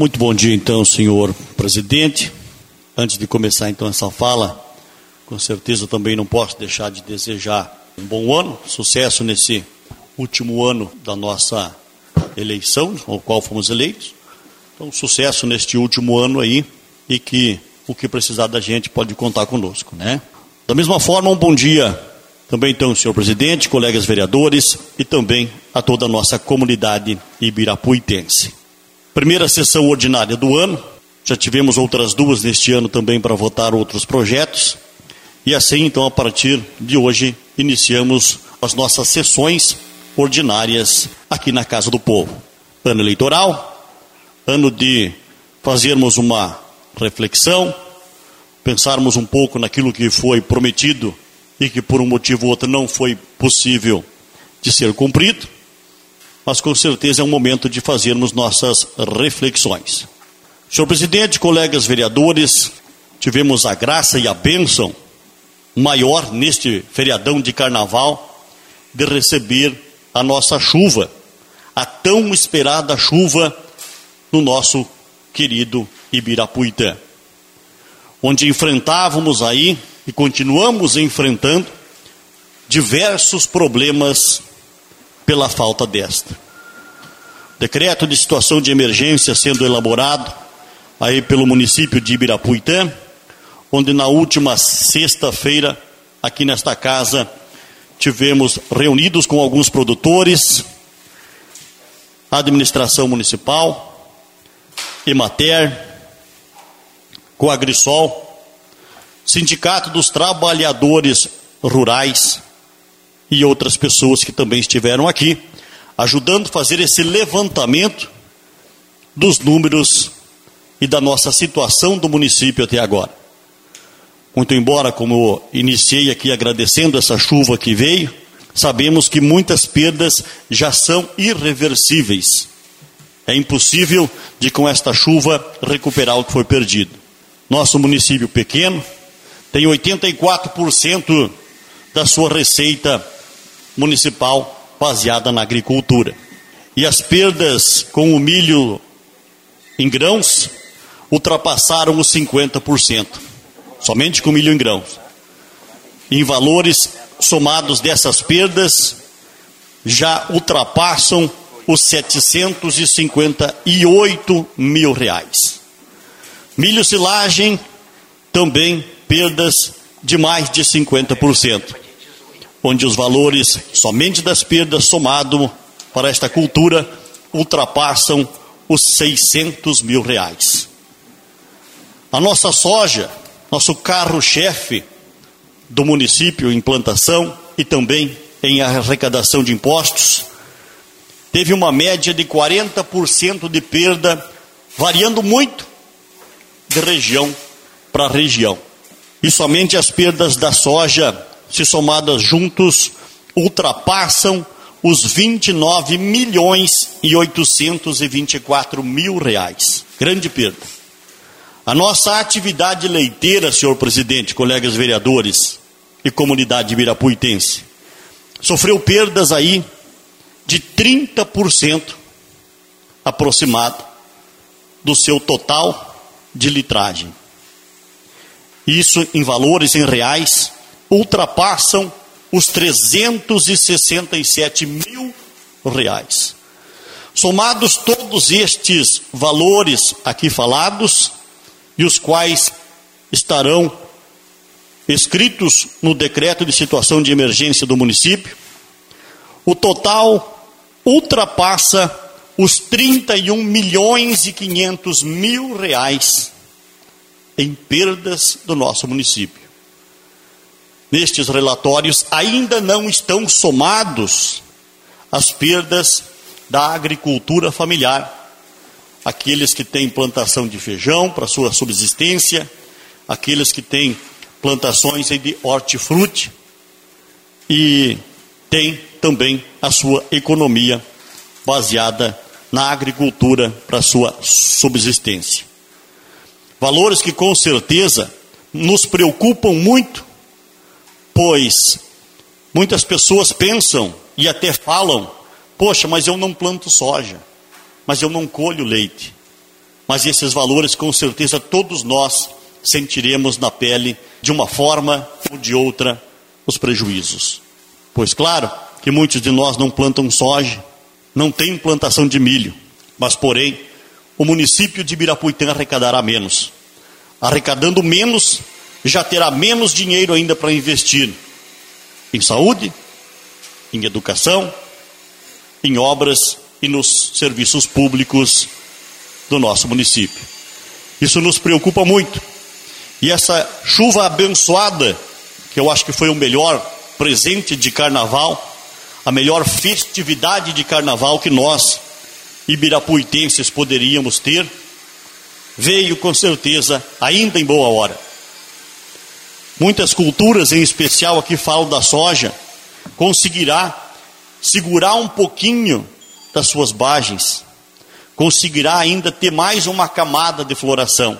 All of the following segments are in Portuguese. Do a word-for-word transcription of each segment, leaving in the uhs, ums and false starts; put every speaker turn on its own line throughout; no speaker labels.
Muito bom dia, então, senhor presidente. Antes de começar, então, essa fala, com certeza também não posso deixar de desejar um bom ano, sucesso nesse último ano da nossa eleição, ao qual fomos eleitos. Então, sucesso neste último ano aí, e que o que precisar da gente pode contar conosco, né? Da mesma forma, um bom dia também, então, senhor presidente, colegas vereadores e também a toda a nossa comunidade ibirapuitense. Primeira sessão ordinária do ano, já tivemos outras duas neste ano também para votar outros projetos, e assim, então, a partir de hoje, iniciamos as nossas sessões ordinárias aqui na Casa do Povo. Ano eleitoral, ano de fazermos uma reflexão, pensarmos um pouco naquilo que foi prometido e que por um motivo ou outro não foi possível de ser cumprido, mas com certeza é um momento de fazermos nossas reflexões. Senhor presidente, colegas vereadores, tivemos a graça e a bênção maior neste feriadão de carnaval de receber a nossa chuva, a tão esperada chuva no nosso querido Ibirapuitã, onde enfrentávamos aí e continuamos enfrentando diversos problemas pela falta desta. Decreto de situação de emergência sendo elaborado aí pelo município de Ibirapuitã, onde na última sexta-feira, aqui nesta casa, tivemos reunidos com alguns produtores, a administração municipal, Emater, com a Agrisol, Sindicato dos Trabalhadores Rurais e outras pessoas que também estiveram aqui, ajudando a fazer esse levantamento dos números e da nossa situação do município até agora. Muito embora, como eu iniciei aqui agradecendo essa chuva que veio, sabemos que muitas perdas já são irreversíveis. É impossível de com esta chuva recuperar o que foi perdido. Nosso município pequeno tem oitenta e quatro por cento da sua receita municipal baseada na agricultura. E as perdas com o milho em grãos ultrapassaram os cinquenta por cento. Somente com o milho em grãos. Em valores somados dessas perdas, já ultrapassam os setecentos e cinquenta e oito mil reais. Milho silagem, também perdas de mais de cinquenta por cento, onde os valores somente das perdas somado para esta cultura ultrapassam os seiscentos mil reais. A nossa soja, nosso carro-chefe do município em plantação e também em arrecadação de impostos, teve uma média de quarenta por cento de perda, variando muito de região para região. E somente as perdas da soja, se somadas juntos, ultrapassam os vinte e nove milhões e oitocentos e vinte e quatro mil reais. Grande perda. A nossa atividade leiteira, senhor presidente, colegas vereadores e comunidade ibirapuitense, sofreu perdas aí de trinta por cento aproximado do seu total de litragem. Isso em valores em reais ultrapassam os trezentos e sessenta e sete mil reais. Somados todos estes valores aqui falados, e os quais estarão escritos no decreto de situação de emergência do município, o total ultrapassa os trinta e um milhões e quinhentos mil reais em perdas do nosso município. Nestes relatórios ainda não estão somados as perdas da agricultura familiar, aqueles que têm plantação de feijão para sua subsistência, aqueles que têm plantações de hortifruti e têm também a sua economia baseada na agricultura para sua subsistência. Valores que com certeza nos preocupam muito, pois muitas pessoas pensam e até falam: poxa, mas eu não planto soja, mas eu não colho leite, mas esses valores, com certeza, todos nós sentiremos na pele, de uma forma ou de outra, os prejuízos. Pois claro que muitos de nós não plantam soja, não tem plantação de milho, mas porém, o município de Ibirapuitã arrecadará menos. Arrecadando menos, já terá menos dinheiro ainda para investir em saúde, em educação, em obras e nos serviços públicos do nosso município. Isso nos preocupa muito. E essa chuva abençoada, que eu acho que foi o melhor presente de carnaval, a melhor festividade de carnaval que nós, ibirapuitenses, poderíamos ter, veio com certeza ainda em boa hora. Muitas culturas, em especial aqui falo da soja, conseguirá segurar um pouquinho das suas bagens, conseguirá ainda ter mais uma camada de floração,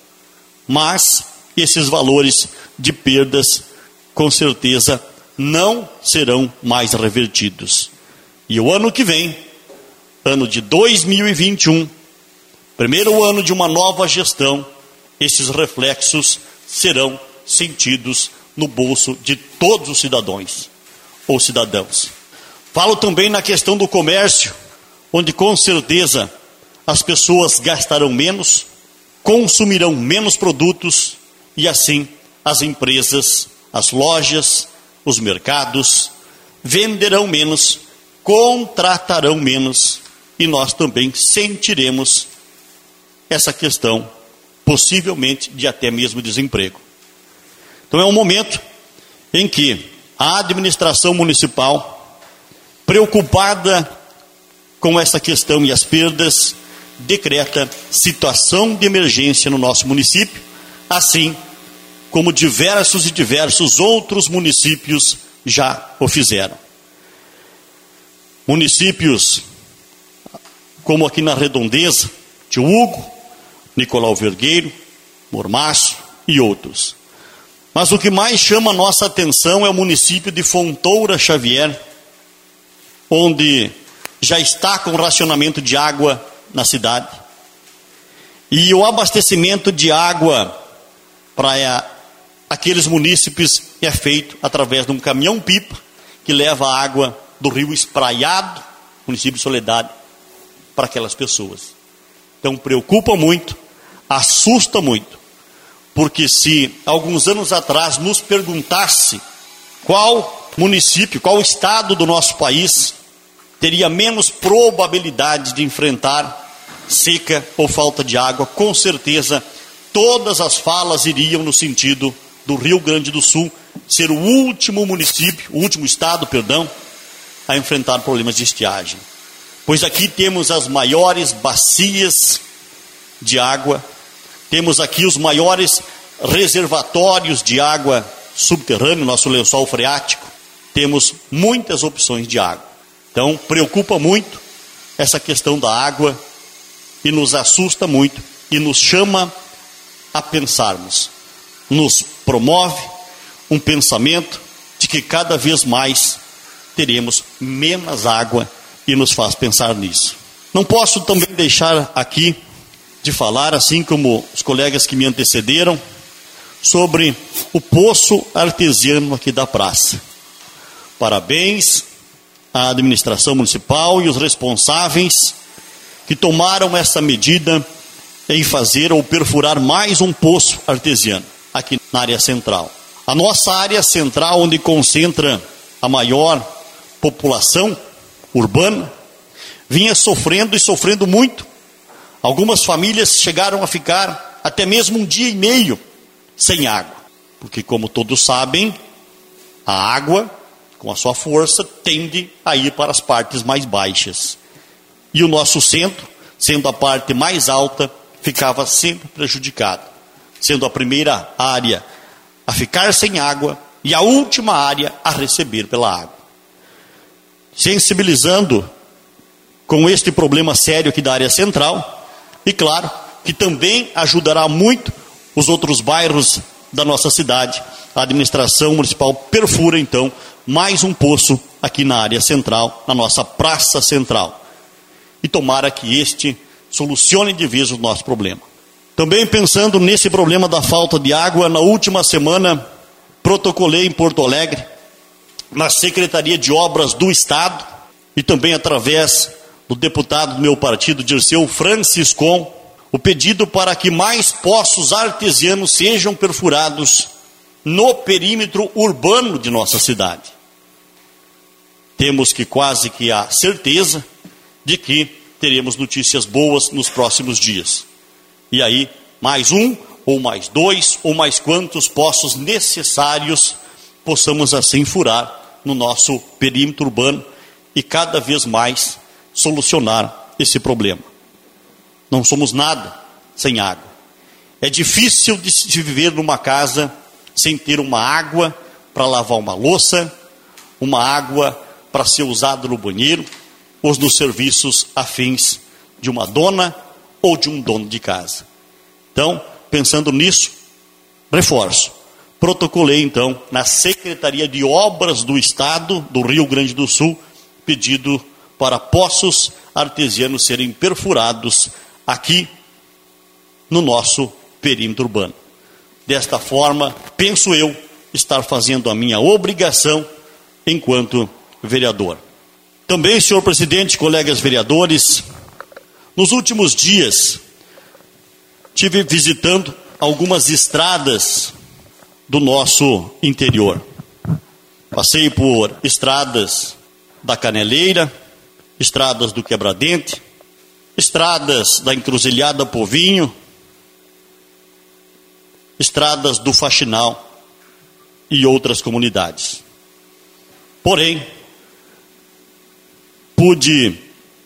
mas esses valores de perdas, com certeza, não serão mais revertidos. E o ano que vem, ano de dois mil e vinte e um, primeiro ano de uma nova gestão, esses reflexos serão sentidos no bolso de todos os cidadãos ou cidadãos. Falo também na questão do comércio, onde com certeza as pessoas gastarão menos, consumirão menos produtos e assim as empresas, as lojas, os mercados venderão menos, contratarão menos e nós também sentiremos essa questão, possivelmente de até mesmo desemprego. Então é um momento em que a administração municipal, preocupada com essa questão e as perdas, decreta situação de emergência no nosso município, assim como diversos e diversos outros municípios já o fizeram. Municípios como aqui na Redondeza, Tio Hugo, Nicolau Vergueiro, Mormaço e outros. Mas o que mais chama a nossa atenção é o município de Fontoura Xavier, onde já está com racionamento de água na cidade. E o abastecimento de água para aqueles munícipes é feito através de um caminhão-pipa que leva a água do rio Espraiado, município de Soledade, para aquelas pessoas. Então preocupa muito, assusta muito, porque se alguns anos atrás nos perguntasse qual município, qual estado do nosso país teria menos probabilidade de enfrentar seca ou falta de água, com certeza todas as falas iriam no sentido do Rio Grande do Sul ser o último município, o último estado, perdão, a enfrentar problemas de estiagem. Pois aqui temos as maiores bacias de água, temos aqui os maiores reservatórios de água subterrâneo, nosso lençol freático, temos muitas opções de água. Então preocupa muito essa questão da água e nos assusta muito e nos chama a pensarmos, nos promove um pensamento de que cada vez mais teremos menos água e nos faz pensar nisso. Não posso também deixar aqui de falar, assim como os colegas que me antecederam, sobre o poço artesiano aqui da praça. Parabéns à administração municipal e os responsáveis que tomaram essa medida em fazer ou perfurar mais um poço artesiano aqui na área central. A nossa área central, onde concentra a maior população urbana, vinha sofrendo e sofrendo muito. Algumas famílias chegaram a ficar até mesmo um dia e meio sem água, porque como todos sabem, a água, com a sua força, tende a ir para as partes mais baixas. E o nosso centro, sendo a parte mais alta, ficava sempre prejudicado, sendo a primeira área a ficar sem água e a última área a receber pela água. Sensibilizando com este problema sério aqui da área central, e claro, que também ajudará muito os outros bairros da nossa cidade. A administração municipal perfura então mais um poço aqui na área central, na nossa praça central. E tomara que este solucione de vez o nosso problema. Também pensando nesse problema da falta de água, na última semana protocolei em Porto Alegre, na Secretaria de Obras do Estado, e também através do deputado do meu partido, Dirceu Franciscon, o pedido para que mais poços artesianos sejam perfurados no perímetro urbano de nossa cidade. Temos que quase que a certeza de que teremos notícias boas nos próximos dias. E aí, mais um, ou mais dois, ou mais quantos poços necessários possamos assim furar no nosso perímetro urbano e cada vez mais solucionar esse problema. Não somos nada sem água. É difícil de se viver numa casa sem ter uma água para lavar uma louça, uma água para ser usada no banheiro, ou nos serviços afins de uma dona ou de um dono de casa. Então, pensando nisso, reforço. Protocolei, então, na Secretaria de Obras do Estado do Rio Grande do Sul, pedido para poços artesianos serem perfurados aqui no nosso perímetro urbano. Desta forma, penso eu estar fazendo a minha obrigação enquanto vereador. Também, senhor presidente, colegas vereadores, nos últimos dias tive visitando algumas estradas do nosso interior. Passei por estradas da Caneleira, estradas do Quebradente, estradas da Encruzilhada Povinho, estradas do Faxinal e outras comunidades. Porém, pude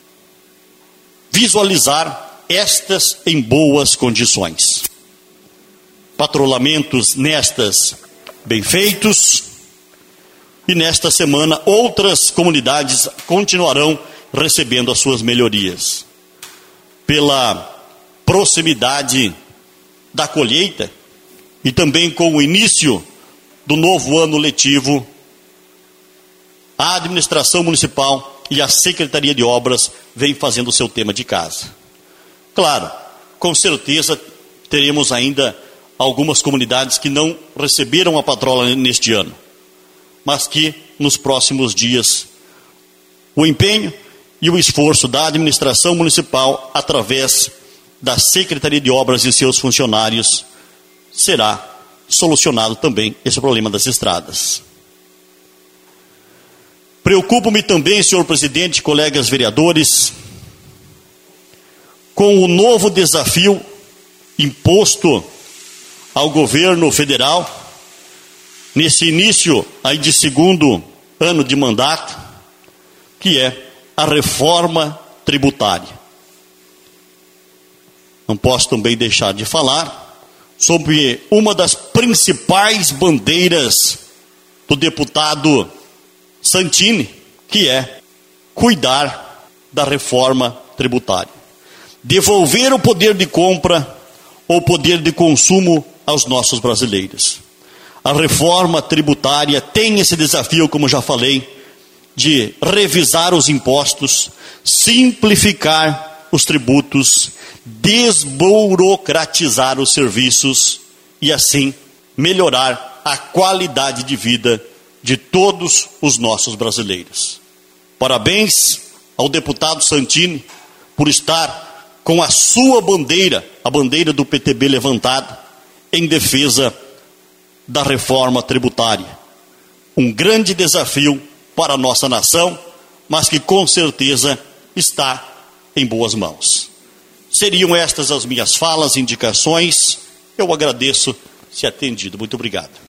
visualizar estas em boas condições. Patrulhamentos nestas bem feitos, e nesta semana outras comunidades continuarão recebendo as suas melhorias. Pela proximidade da colheita e também com o início do novo ano letivo, a administração municipal e a Secretaria de Obras vem fazendo o seu tema de casa. Claro, com certeza teremos ainda algumas comunidades que não receberam a patrola neste ano, mas que nos próximos dias o empenho e o esforço da administração municipal, através da Secretaria de Obras e seus funcionários, será solucionado também esse problema das estradas. Preocupo-me também, senhor presidente, colegas vereadores, com o novo desafio imposto ao governo federal, nesse início aí de segundo ano de mandato, que é a reforma tributária. Não posso também deixar de falar sobre uma das principais bandeiras do deputado Santini, que é cuidar da reforma tributária. Devolver o poder de compra ou poder de consumo aos nossos brasileiros. A reforma tributária tem esse desafio, como já falei, de revisar os impostos, simplificar os tributos, desburocratizar os serviços e assim melhorar a qualidade de vida de todos os nossos brasileiros. Parabéns ao deputado Santini por estar com a sua bandeira, a bandeira do P T B levantada, em defesa da reforma tributária. Um grande desafio para a nossa nação, mas que com certeza está em boas mãos. Seriam estas as minhas falas, indicações. Eu agradeço se atendido. Muito obrigado.